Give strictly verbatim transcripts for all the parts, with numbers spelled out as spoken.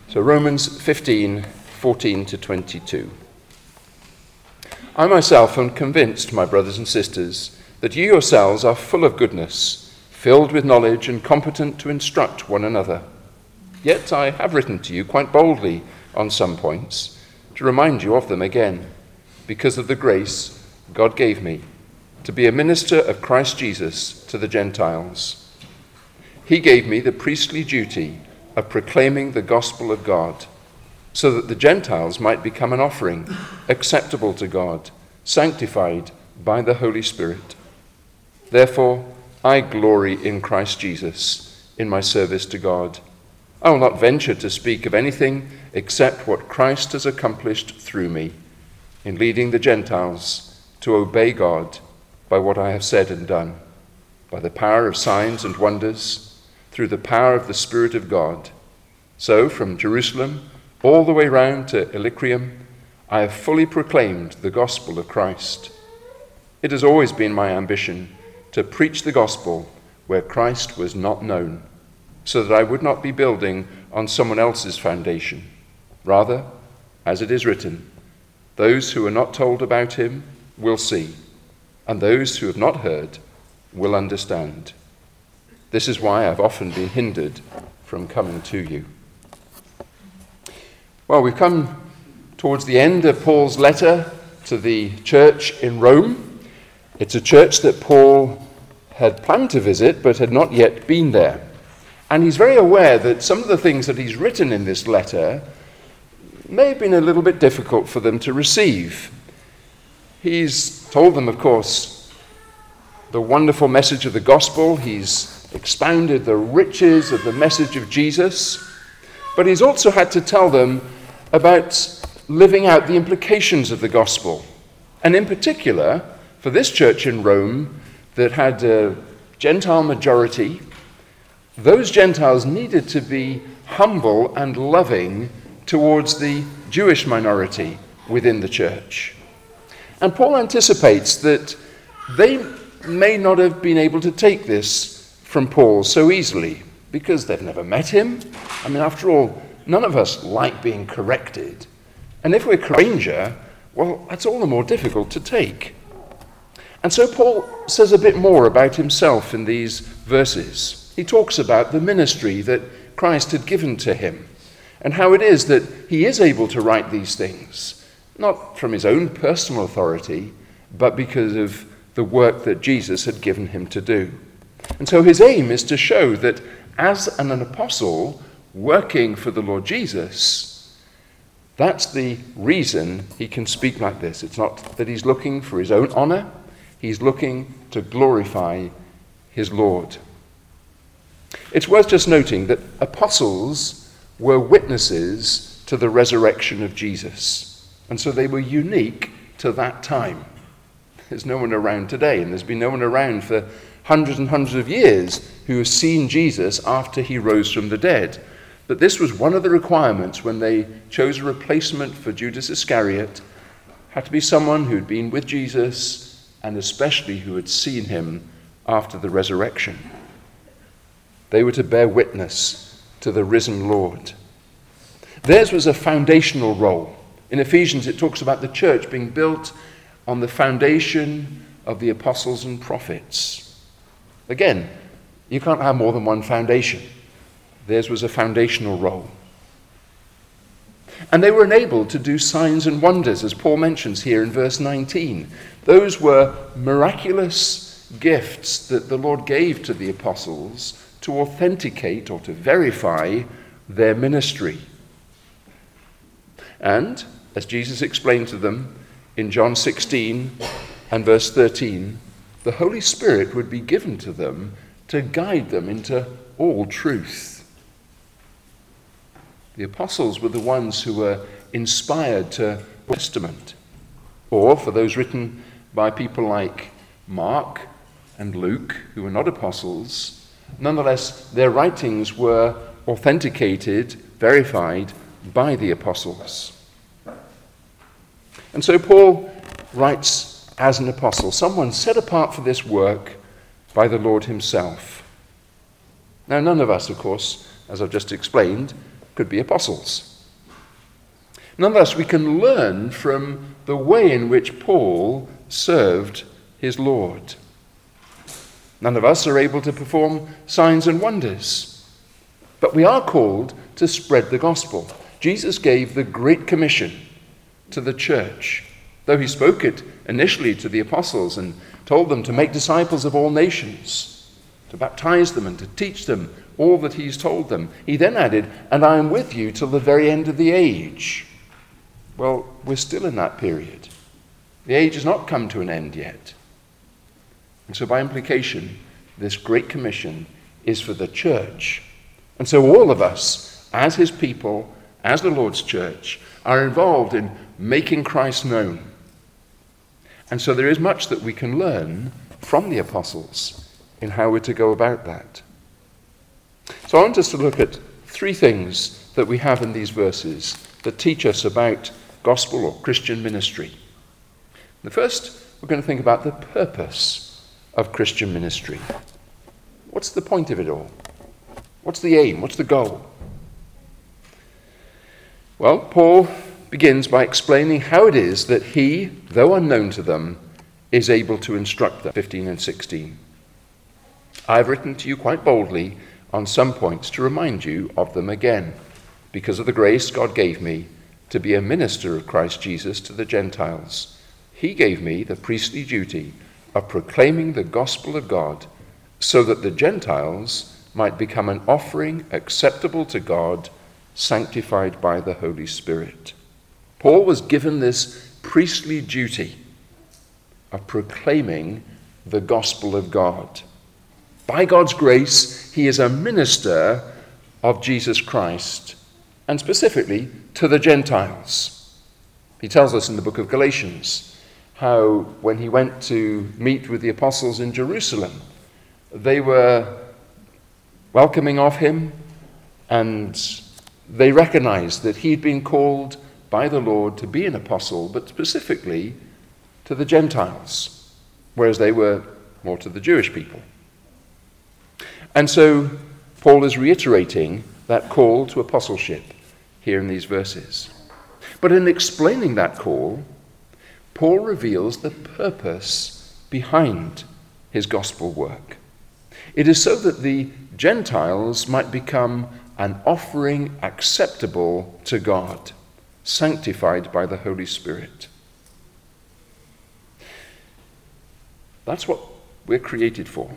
So Romans fifteen, fourteen to twenty-two. I myself am convinced, my brothers and sisters, that you yourselves are full of goodness, filled with knowledge and competent to instruct one another. Yet I have written to you quite boldly on some points, to remind you of them again, because of the grace God gave me to be a minister of Christ Jesus to the Gentiles. He gave me the priestly duty of proclaiming the gospel of God, so that the Gentiles might become an offering acceptable to God, sanctified by the Holy Spirit. Therefore, I glory in Christ Jesus in my service to God. I will not venture to speak of anything except what Christ has accomplished through me in leading the Gentiles to obey God by what I have said and done, by the power of signs and wonders, through the power of the Spirit of God. So from Jerusalem all the way round to Illyricum, I have fully proclaimed the gospel of Christ. It has always been my ambition to preach the gospel where Christ was not known, so that I would not be building on someone else's foundation. Rather, as it is written, those who are not told about him will see, and those who have not heard will understand. This is why I've often been hindered from coming to you. Well, we've come towards the end of Paul's letter to the church in Rome. It's a church that Paul had planned to visit but had not yet been there. And he's very aware that some of the things that he's written in this letter may have been a little bit difficult for them to receive. He's told them, of course, the wonderful message of the gospel. He's expounded the riches of the message of Jesus. But he's also had to tell them about living out the implications of the gospel. And in particular, for this church in Rome that had a Gentile majority, those Gentiles needed to be humble and loving towards the Jewish minority within the church. And Paul anticipates that they may not have been able to take this from Paul so easily because they've never met him. I mean, after all, none of us like being corrected. And if we're a stranger, well, that's all the more difficult to take. And so Paul says a bit more about himself in these verses. He talks about the ministry that Christ had given to him and how it is that he is able to write these things, not from his own personal authority, but because of the work that Jesus had given him to do. And so his aim is to show that as an apostle working for the Lord Jesus, that's the reason he can speak like this. It's not that he's looking for his own honor. He's looking to glorify his Lord. It's worth just noting that apostles were witnesses to the resurrection of Jesus. And so they were unique to that time. There's no one around today, and there's been no one around for hundreds and hundreds of years who has seen Jesus after he rose from the dead. But this was one of the requirements when they chose a replacement for Judas Iscariot. It had to be someone who'd been with Jesus and especially who had seen him after the resurrection. They were to bear witness to the risen Lord. Theirs was a foundational role. In Ephesians, it talks about the church being built on the foundation of the apostles and prophets. Again, you can't have more than one foundation. Theirs was a foundational role. And they were enabled to do signs and wonders, as Paul mentions here in verse nineteen. Those were miraculous gifts that the Lord gave to the apostles to authenticate or to verify their ministry. And, as Jesus explained to them in John sixteen and verse thirteen, the Holy Spirit would be given to them to guide them into all truth. The apostles were the ones who were inspired to the Testament, or for those written by people like Mark and Luke, who were not apostles, nonetheless their writings were authenticated, verified by the apostles. And so Paul writes as an apostle, someone set apart for this work by the Lord himself. Now, none of us, of course, as I've just explained, could be apostles. Nonetheless, we can learn from the way in which Paul served his Lord. None of us are able to perform signs and wonders, but we are called to spread the gospel. Jesus gave the Great Commission to the church, though he spoke it initially to the apostles and told them to make disciples of all nations, to baptize them and to teach them all that he's told them. He then added, "And I am with you till the very end of the age." Well, we're still in that period. The age has not come to an end yet. And so by implication, this Great Commission is for the church. And so all of us, as his people, as the Lord's church, are involved in making Christ known. And so there is much that we can learn from the apostles in how we're to go about that. So I want us to look at three things that we have in these verses that teach us about gospel or Christian ministry. The first, we're going to think about the purpose of Christian ministry. What's the point of it all? What's the aim? What's the goal? Well, Paul begins by explaining how it is that he, though unknown to them, is able to instruct them. fifteen and sixteen. I've written to you quite boldly on some points to remind you of them again, because of the grace God gave me to be a minister of Christ Jesus to the Gentiles. He gave me the priestly duty of proclaiming the gospel of God, so that the Gentiles might become an offering acceptable to God, sanctified by the Holy Spirit. Paul was given this priestly duty of proclaiming the gospel of God. By God's grace, he is a minister of Jesus Christ, and specifically to the Gentiles. He tells us in the book of Galatians how when he went to meet with the apostles in Jerusalem, they were welcoming of him, and they recognized that he'd been called by the Lord to be an apostle, but specifically to the Gentiles, whereas they were more to the Jewish people. And so Paul is reiterating that call to apostleship here in these verses. But in explaining that call, Paul reveals the purpose behind his gospel work. It is so that the Gentiles might become an offering acceptable to God, sanctified by the Holy Spirit. That's what we're created for.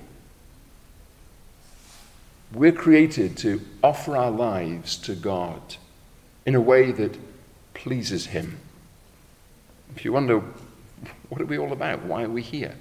We're created to offer our lives to God in a way that pleases him. If you wonder, what are we all about? Why are we here?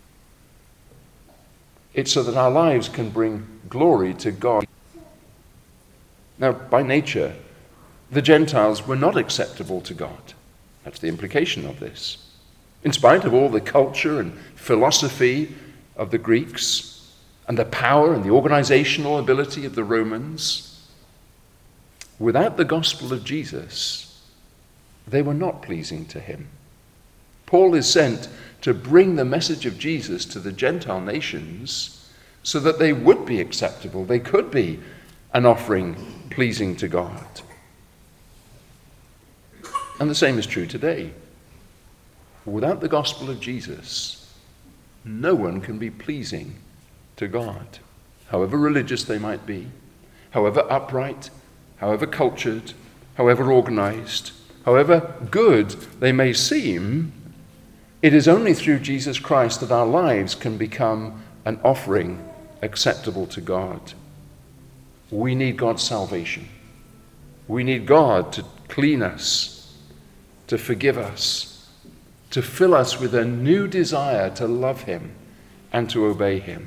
It's so that our lives can bring glory to God. Now, by nature, the Gentiles were not acceptable to God. That's the implication of this. In spite of all the culture and philosophy of the Greeks, and the power and the organizational ability of the Romans, without the gospel of Jesus, they were not pleasing to him. Paul is sent to bring the message of Jesus to the Gentile nations so that they would be acceptable, they could be an offering pleasing to God. And the same is true today. Without the gospel of Jesus, no one can be pleasing to God, however religious they might be, however upright, however cultured, however organized, however good they may seem. It is only through Jesus Christ that our lives can become an offering acceptable to God. We need God's salvation. We need God to clean us, to forgive us, to fill us with a new desire to love him and to obey him.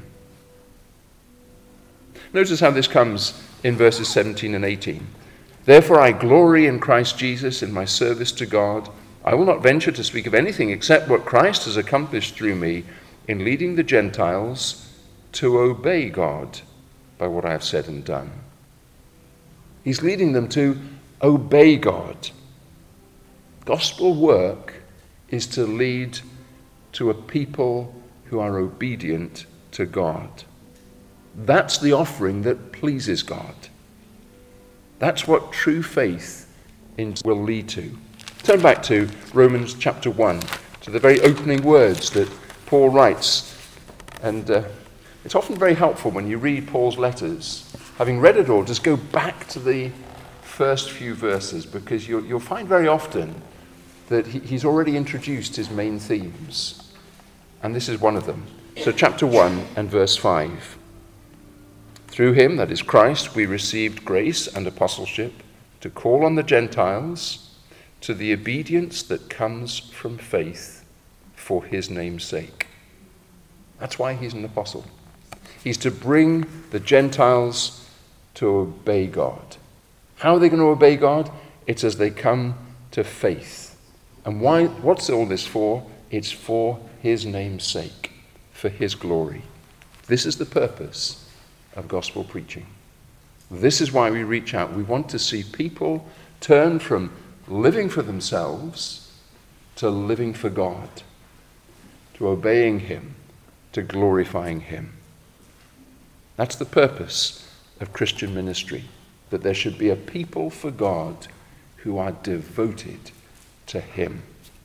Notice how this comes in verses seventeen and eighteen. Therefore I glory in Christ Jesus in my service to God. I will not venture to speak of anything except what Christ has accomplished through me in leading the Gentiles to obey God by what I have said and done. He's leading them to obey God. Gospel work is to lead to a people who are obedient to God. That's the offering that pleases God. That's what true faith in will lead to. Turn back to Romans chapter one, to the very opening words that Paul writes. And uh, it's often very helpful when you read Paul's letters. Having read it all, just go back to the first few verses, because you'll, you'll find very often that he, he's already introduced his main themes. And this is one of them. So chapter one and verse five. Through him, that is Christ, we received grace and apostleship to call on the Gentiles to the obedience that comes from faith for his name's sake. That's why he's an apostle. He's to bring the Gentiles to obey God. How are they going to obey God? It's as they come to faith. And why? What's all this for? It's for his name's sake, for his glory. This is the purpose of gospel preaching. This is why we reach out. We want to see people turn from living for themselves to living for God, to obeying him, to glorifying him. That's the purpose of Christian ministry, that there should be a people for God who are devoted to him.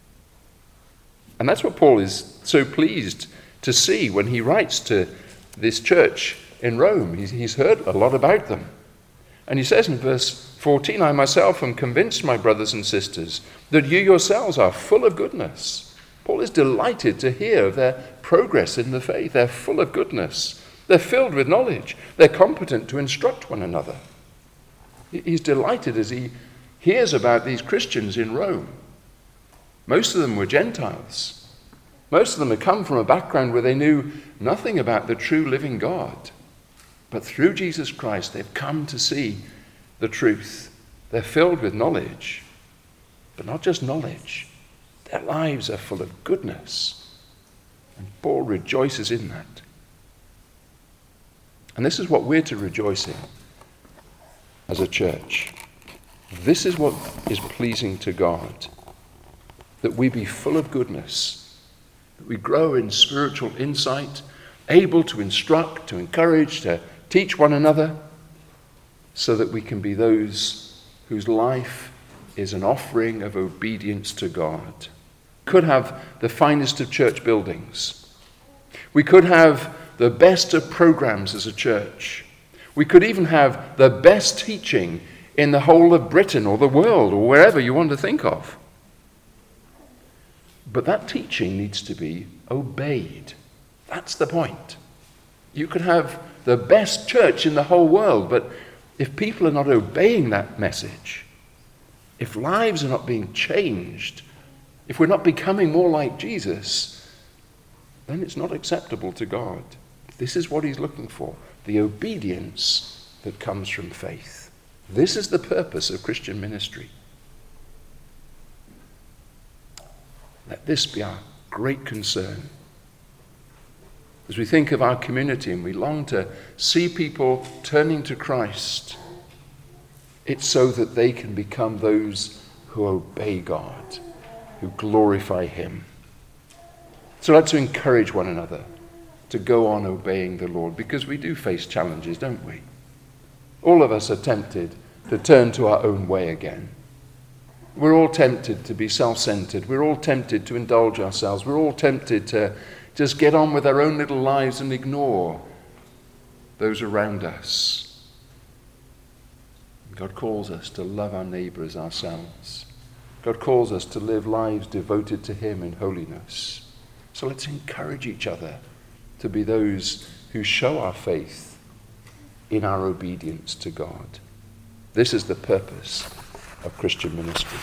And that's what Paul is so pleased to see when he writes to this church in Rome. He's, he's heard a lot about them. And he says in verse fourteen, I myself am convinced, my brothers and sisters, that you yourselves are full of goodness. Paul is delighted to hear of their progress in the faith. They're full of goodness. They're filled with knowledge. They're competent to instruct one another. He's delighted as he hears about these Christians in Rome. Most of them were Gentiles. Most of them had come from a background where they knew nothing about the true living God. But through Jesus Christ, they've come to see the truth. They're filled with knowledge, but not just knowledge. Their lives are full of goodness. And Paul rejoices in that. And this is what we're to rejoice in as a church. This is what is pleasing to God, that we be full of goodness, that we grow in spiritual insight, able to instruct, to encourage, to teach one another, so that we can be those whose life is an offering of obedience to God. We could have the finest of church buildings. We could have the best of programs as a church. We could even have the best teaching in the whole of Britain or the world or wherever you want to think of. But that teaching needs to be obeyed. That's the point. You could have the best church in the whole world, but if people are not obeying that message, if lives are not being changed, if we're not becoming more like Jesus, then it's not acceptable to God. This is what he's looking for, the obedience that comes from faith. This is the purpose of Christian ministry. Let this be our great concern. As we think of our community and we long to see people turning to Christ, it's so that they can become those who obey God, who glorify him. So let's encourage one another to go on obeying the Lord, because we do face challenges, don't we? All of us are tempted to turn to our own way again. We're all tempted to be self-centered. We're all tempted to indulge ourselves. We're all tempted to just get on with our own little lives and ignore those around us. God calls us to love our neighbor as ourselves. God calls us to live lives devoted to him in holiness. So let's encourage each other to be those who show our faith in our obedience to God. This is the purpose of Christian ministry.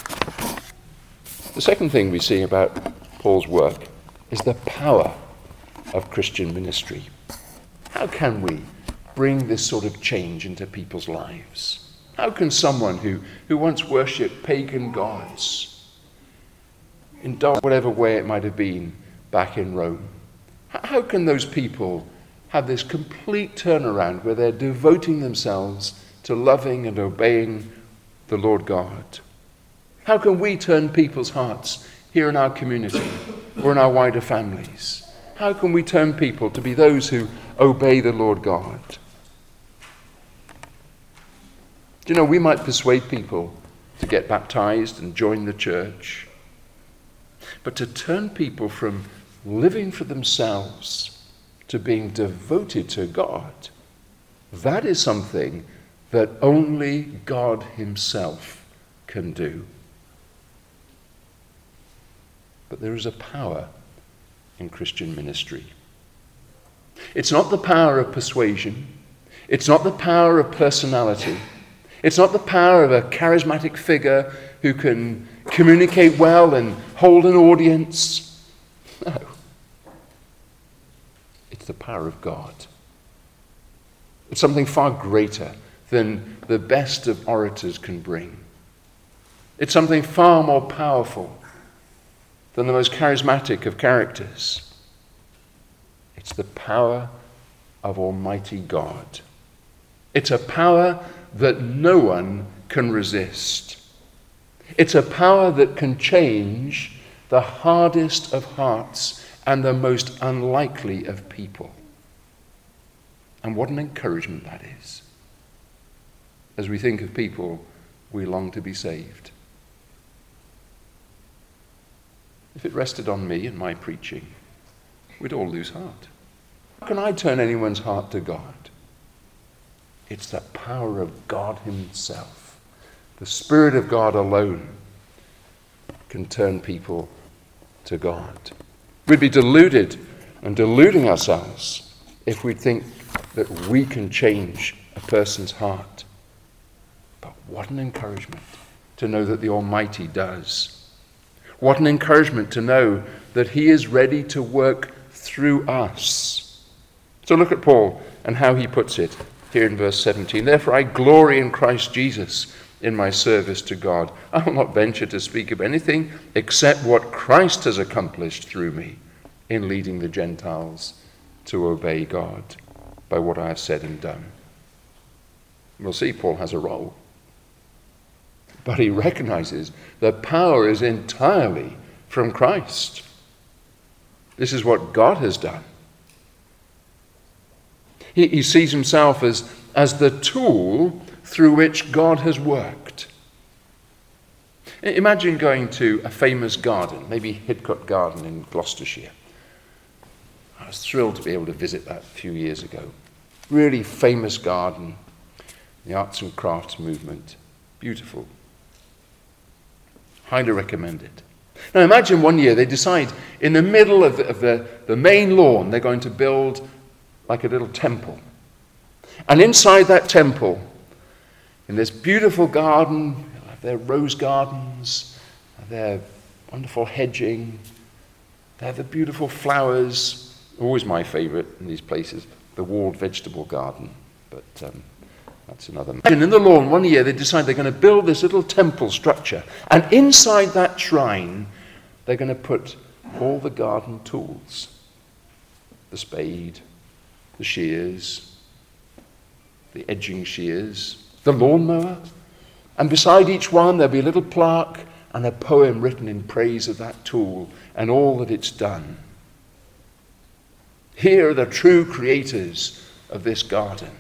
The second thing we see about Paul's work is the power of Christian ministry. How can we bring this sort of change into people's lives? How can someone who, who once worshipped pagan gods, in whatever way it might have been back in Rome, how can those people have this complete turnaround where they're devoting themselves to loving and obeying the Lord God? How can we turn people's hearts here in our community or in our wider families? How can we turn people to be those who obey the Lord God? Do you know, we might persuade people to get baptized and join the church, but to turn people from living for themselves to being devoted to God, that is something that only God himself can do. But there is a power in Christian ministry. It's not the power of persuasion. It's not the power of personality. It's not the power of a charismatic figure who can communicate well and hold an audience. No. It's the power of God. It's something far greater than the best of orators can bring. It's something far more powerful than the most charismatic of characters. It's the power of Almighty God. It's a power that no one can resist. It's a power that can change the hardest of hearts and the most unlikely of people. And what an encouragement that is, as we think of people we long to be saved. If it rested on me and my preaching, we'd all lose heart. How can I turn anyone's heart to God? It's the power of God himself. The Spirit of God alone can turn people to God. We'd be deluded and deluding ourselves if we think that we can change a person's heart. But what an encouragement to know that the Almighty does. What an encouragement to know that he is ready to work through us. So look at Paul and how he puts it here in verse seventeen. Therefore I glory in Christ Jesus in my service to God. I will not venture to speak of anything except what Christ has accomplished through me in leading the Gentiles to obey God by what I have said and done. We'll see Paul has a role. But he recognizes that power is entirely from Christ. This is what God has done. He, he sees himself as, as the tool through which God has worked. Imagine going to a famous garden, maybe Hidcote Garden in Gloucestershire. I was thrilled to be able to visit that a few years ago. Really famous garden, the arts and crafts movement. Beautiful. Highly recommended. Now imagine one year they decide in the middle of the, of the, the main lawn they're going to build like a little temple. And inside that temple, in this beautiful garden, they'll have their rose gardens, their wonderful hedging, they have the beautiful flowers, always my favorite in these places, the walled vegetable garden. But um, that's another matter. And in the lawn, one year they decide they're going to build this little temple structure. And inside that shrine, they're going to put all the garden tools. The spade, the shears, the edging shears, the lawnmower. And beside each one there'll be a little plaque and a poem written in praise of that tool and all that it's done. Here are the true creators of this garden.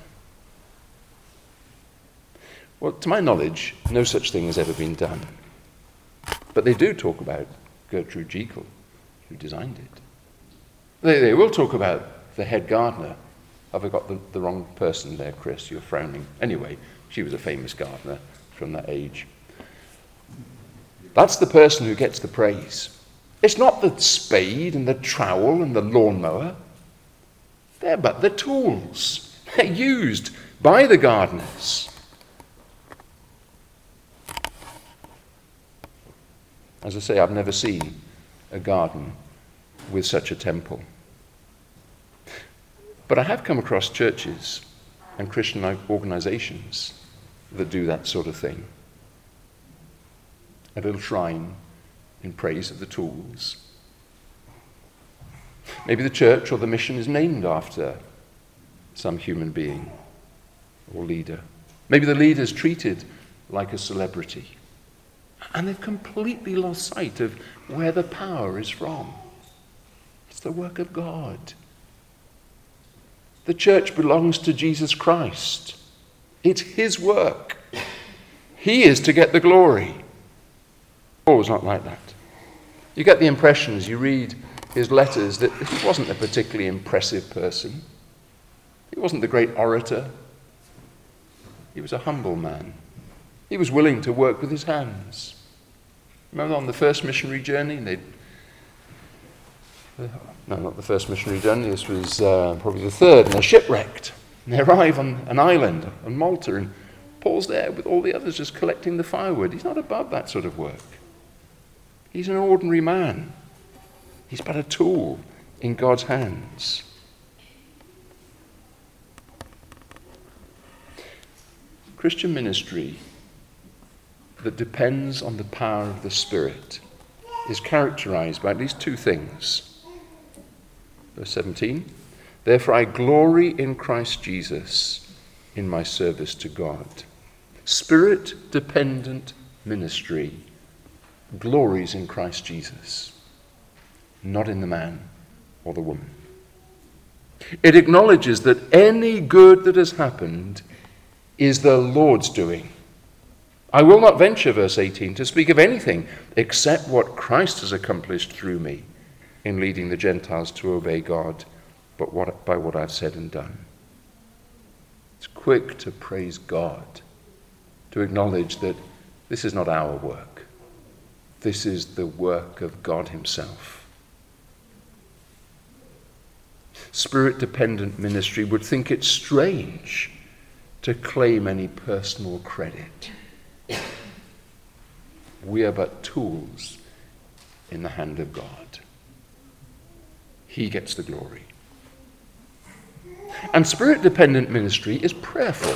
Well, to my knowledge, no such thing has ever been done. But they do talk about Gertrude Jekyll, who designed it. They, they will talk about the head gardener. Have I got the, the wrong person there, Chris? You're frowning. Anyway, she was a famous gardener from that age. That's the person who gets the praise. It's not the spade and the trowel and the lawnmower. They're but the tools. They're used by the gardeners. As I say, I've never seen a garden with such a temple. But I have come across churches and Christian organizations that do that sort of thing. A little shrine in praise of the tools. Maybe the church or the mission is named after some human being or leader. Maybe the leader is treated like a celebrity. And they've completely lost sight of where the power is from. It's the work of God. The church belongs to Jesus Christ. It's his work. He is to get the glory. Paul was not like that. You get the impression as you read his letters that he wasn't a particularly impressive person. He wasn't the great orator. He was a humble man. He was willing to work with his hands. Remember on the first missionary journey, they no, not the first missionary journey, this was uh, probably the third, and they're shipwrecked. And they arrive on an island on Malta, and Paul's there with all the others just collecting the firewood. He's not above that sort of work. He's an ordinary man. He's but a tool in God's hands. Christian ministry that depends on the power of the Spirit is characterized by at least two things. Verse seventeen, therefore I glory in Christ Jesus in my service to God. Spirit-dependent ministry glories in Christ Jesus, not in the man or the woman. It acknowledges that any good that has happened is the Lord's doing. I will not venture, verse eighteen, to speak of anything except what Christ has accomplished through me in leading the Gentiles to obey God, but what, by what I've said and done. It's quick to praise God, to acknowledge that this is not our work. This is the work of God himself. Spirit-dependent ministry would think it strange to claim any personal credit. We are but tools in the hand of God. He gets the glory. And spirit-dependent ministry is prayerful.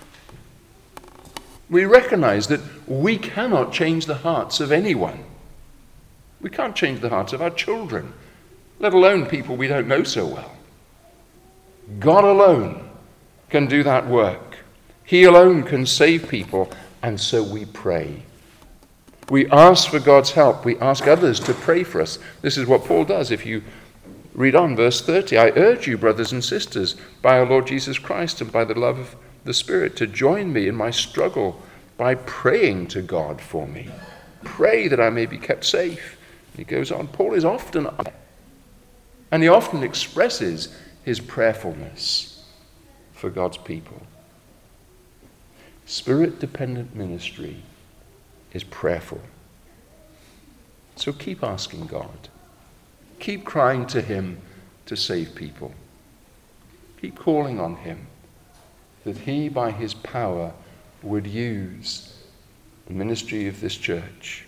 We recognize that we cannot change the hearts of anyone. We can't change the hearts of our children, let alone people we don't know so well. God alone can do that work. He alone can save people, and so we pray. We ask for God's help. We ask others to pray for us. This is what Paul does. If you read on, verse thirty, I urge you, brothers and sisters, by our Lord Jesus Christ and by the love of the Spirit, to join me in my struggle by praying to God for me. Pray that I may be kept safe. And he goes on. Paul is often, and he often expresses his prayerfulness for God's people. Spirit-dependent ministry is prayerful. So keep asking God. Keep crying to him to save people. Keep calling on him that he, by his power, would use the ministry of this church,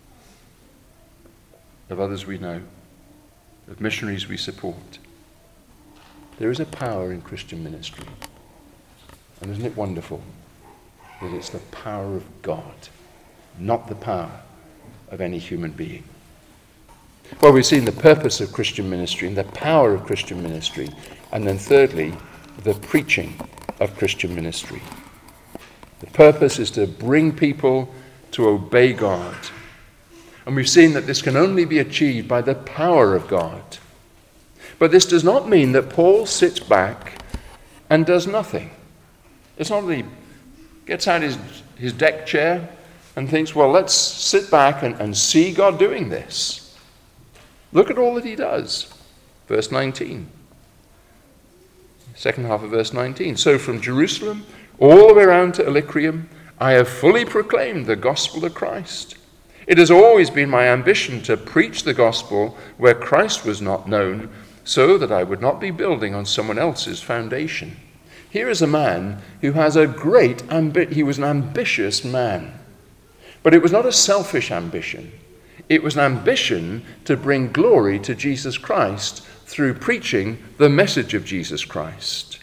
of others we know, of missionaries we support. There is a power in Christian ministry. And isn't it wonderful that it's the power of God, not the power of any human being? Well, we've seen the purpose of Christian ministry and the power of Christian ministry. And then thirdly, the preaching of Christian ministry. The purpose is to bring people to obey God. And we've seen that this can only be achieved by the power of God. But this does not mean that Paul sits back and does nothing. It's not that he gets out his, his deck chair and thinks, well, let's sit back and, and see God doing this. Look at all that he does. Verse nineteen. Second half of verse nineteen. So from Jerusalem all the way around to Illyricum, I have fully proclaimed the gospel of Christ. It has always been my ambition to preach the gospel where Christ was not known, so that I would not be building on someone else's foundation. Here is a man who has a great ambition. He was an ambitious man. But it was not a selfish ambition. It was an ambition to bring glory to Jesus Christ through preaching the message of Jesus Christ.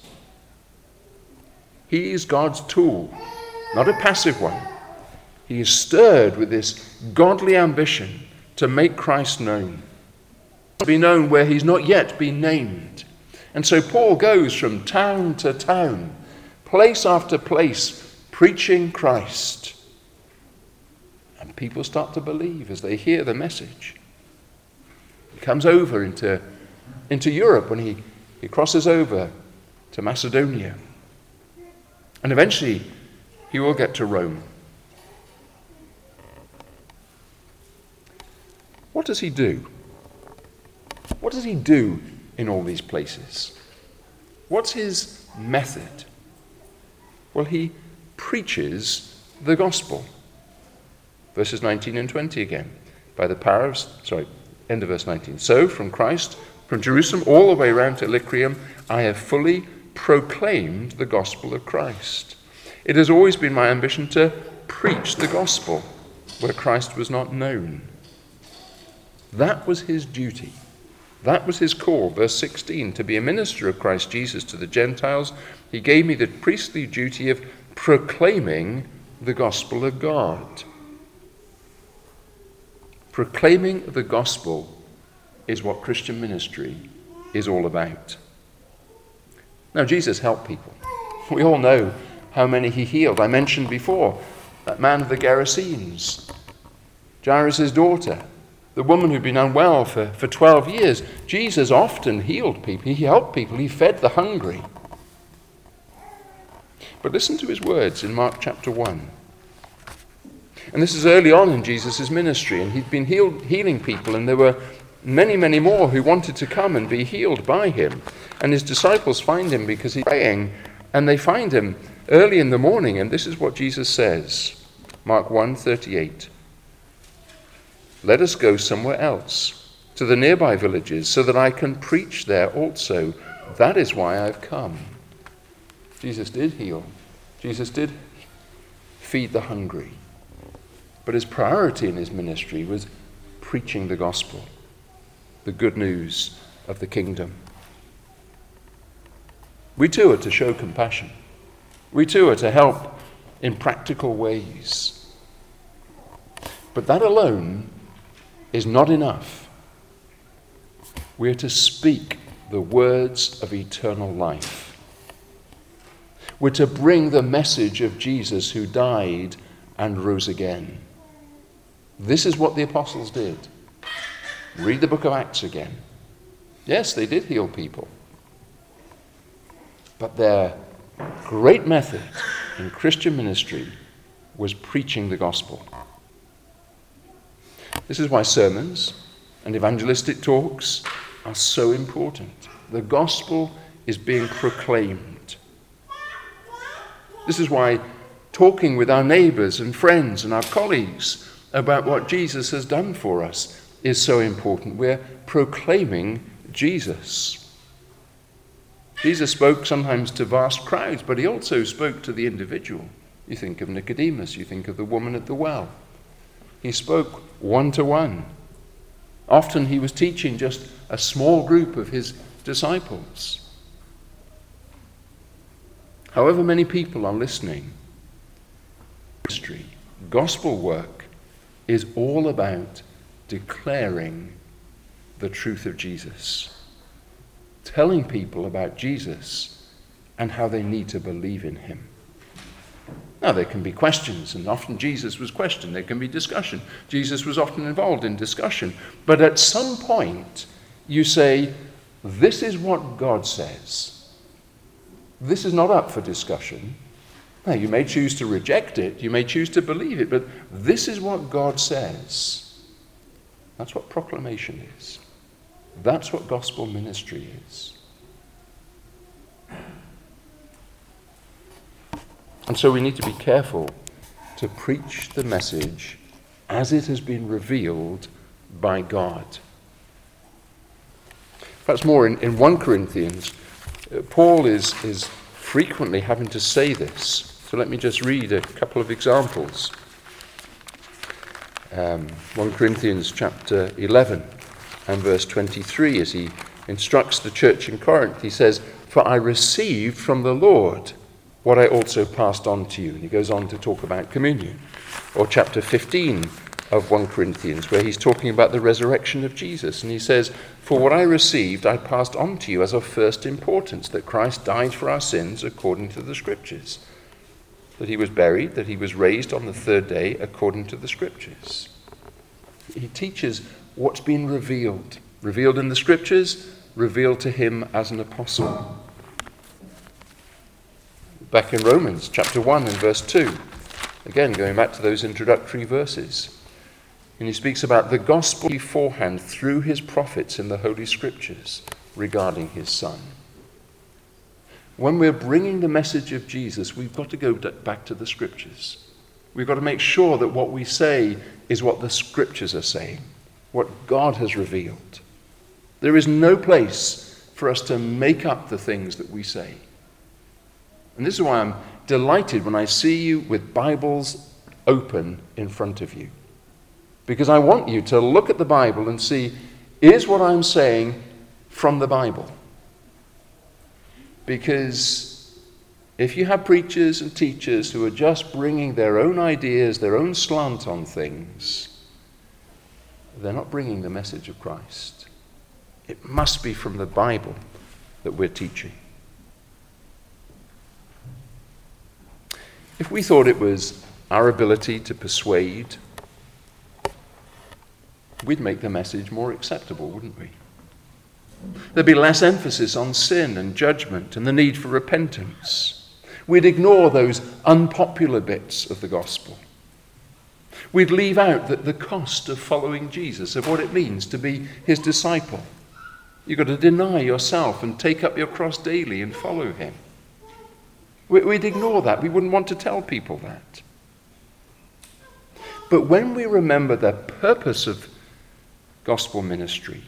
He is God's tool, not a passive one. He is stirred with this godly ambition to make Christ known. To be known where he's not yet been named. And so Paul goes from town to town, place after place, preaching Christ. And people start to believe as they hear the message. He comes over into, into Europe when he, he crosses over to Macedonia. And eventually he will get to Rome. what does he do? What does he do in all these places? What's his method? Well, he preaches the gospel. Verses nineteen and twenty again. By the power of, sorry, end of verse nineteen. So, from Christ, from Jerusalem all the way round to Illyricum, I have fully proclaimed the gospel of Christ. It has always been my ambition to preach the gospel where Christ was not known. That was his duty. That was his call. Verse sixteen, to be a minister of Christ Jesus to the Gentiles, he gave me the priestly duty of proclaiming the gospel of God. Proclaiming the gospel is what Christian ministry is all about. Now, Jesus helped people. We all know how many he healed. I mentioned before that man of the Gerasenes, Jairus' daughter, the woman who'd been unwell for, for twelve years. Jesus often healed people. He helped people. He fed the hungry. But listen to his words in Mark chapter one. And this is early on in Jesus' ministry, and he'd been healed, healing people, and there were many, many more who wanted to come and be healed by him. And his disciples find him because he's praying, and they find him early in the morning, and this is what Jesus says. Mark one thirty-eight. Let us go somewhere else, to the nearby villages, so that I can preach there also. That is why I've come. Jesus did heal. Jesus did feed the hungry. But his priority in his ministry was preaching the gospel, the good news of the kingdom. We too are to show compassion. We too are to help in practical ways. But that alone is not enough. We are to speak the words of eternal life. We're to bring the message of Jesus who died and rose again. This is what the apostles did. Read the book of Acts again. Yes, they did heal people. But their great method in Christian ministry was preaching the gospel. This is why sermons and evangelistic talks are so important. The gospel is being proclaimed. This is why talking with our neighbours and friends and our colleagues about what Jesus has done for us is so important. We're proclaiming Jesus. Jesus spoke sometimes to vast crowds, but he also spoke to the individual. You think of Nicodemus, you think of the woman at the well. He spoke one-to-one. Often he was teaching just a small group of his disciples. However many people are listening, ministry, gospel work is all about declaring the truth of Jesus, telling people about Jesus and how they need to believe in him. Now, there can be questions, and often Jesus was questioned. There can be discussion. Jesus was often involved in discussion. But at some point, you say, this is what God says. This is not up for discussion. Now, you may choose to reject it. You may choose to believe it. But this is what God says. That's what proclamation is. That's what gospel ministry is. And so we need to be careful to preach the message as it has been revealed by God. Perhaps more in, in First Corinthians, uh, Paul is, is frequently having to say this. So let me just read a couple of examples. Um, First Corinthians chapter eleven and verse twenty-three, as he instructs the church in Corinth, he says, "For I received from the Lord what I also passed on to you." And he goes on to talk about communion. Or chapter fifteen of First Corinthians, where he's talking about the resurrection of Jesus. And he says, "For what I received I passed on to you as of first importance, that Christ died for our sins according to the Scriptures, that he was buried, that he was raised on the third day according to the Scriptures." He teaches what's been revealed. Revealed in the Scriptures, revealed to him as an apostle. Back in Romans chapter one and verse two, again going back to those introductory verses, And he speaks about the gospel beforehand through his prophets in the Holy Scriptures regarding his Son. When we're bringing the message of Jesus, we've got to go back to the Scriptures. We've got to make sure that what we say is what the Scriptures are saying, what God has revealed. There is no place for us to make up the things that we say. And this is why I'm delighted when I see you with Bibles open in front of you. Because I want you to look at the Bible and see, is what I'm saying from the Bible? Because if you have preachers and teachers who are just bringing their own ideas, their own slant on things, they're not bringing the message of Christ. It must be from the Bible that we're teaching. If we thought it was our ability to persuade, we'd make the message more acceptable, wouldn't we? There'd be less emphasis on sin and judgment and the need for repentance. We'd ignore those unpopular bits of the gospel. We'd leave out the, the cost of following Jesus, of what it means to be his disciple. You've got to deny yourself and take up your cross daily and follow him. We, we'd ignore that. We wouldn't want to tell people that. But when we remember the purpose of gospel ministry,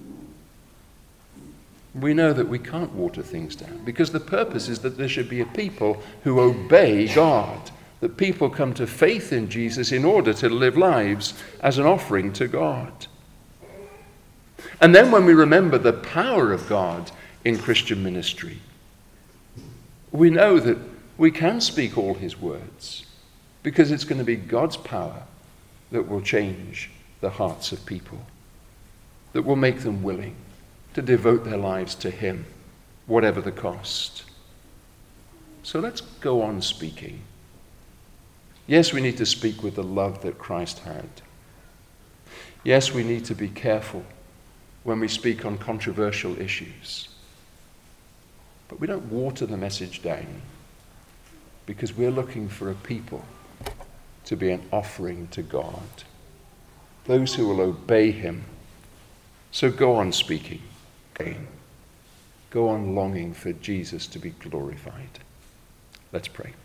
we know that we can't water things down, because the purpose is that there should be a people who obey God, that people come to faith in Jesus in order to live lives as an offering to God. And then when we remember the power of God in Christian ministry, we know that we can speak all his words, because it's going to be God's power that will change the hearts of people, that will make them willing to devote their lives to him, whatever the cost. So let's go on speaking. Yes, we need to speak with the love that Christ had. Yes, we need to be careful when we speak on controversial issues. But we don't water the message down, because we're looking for a people to be an offering to God, those who will obey him. So go on speaking. Go on longing for Jesus to be glorified. Let's pray.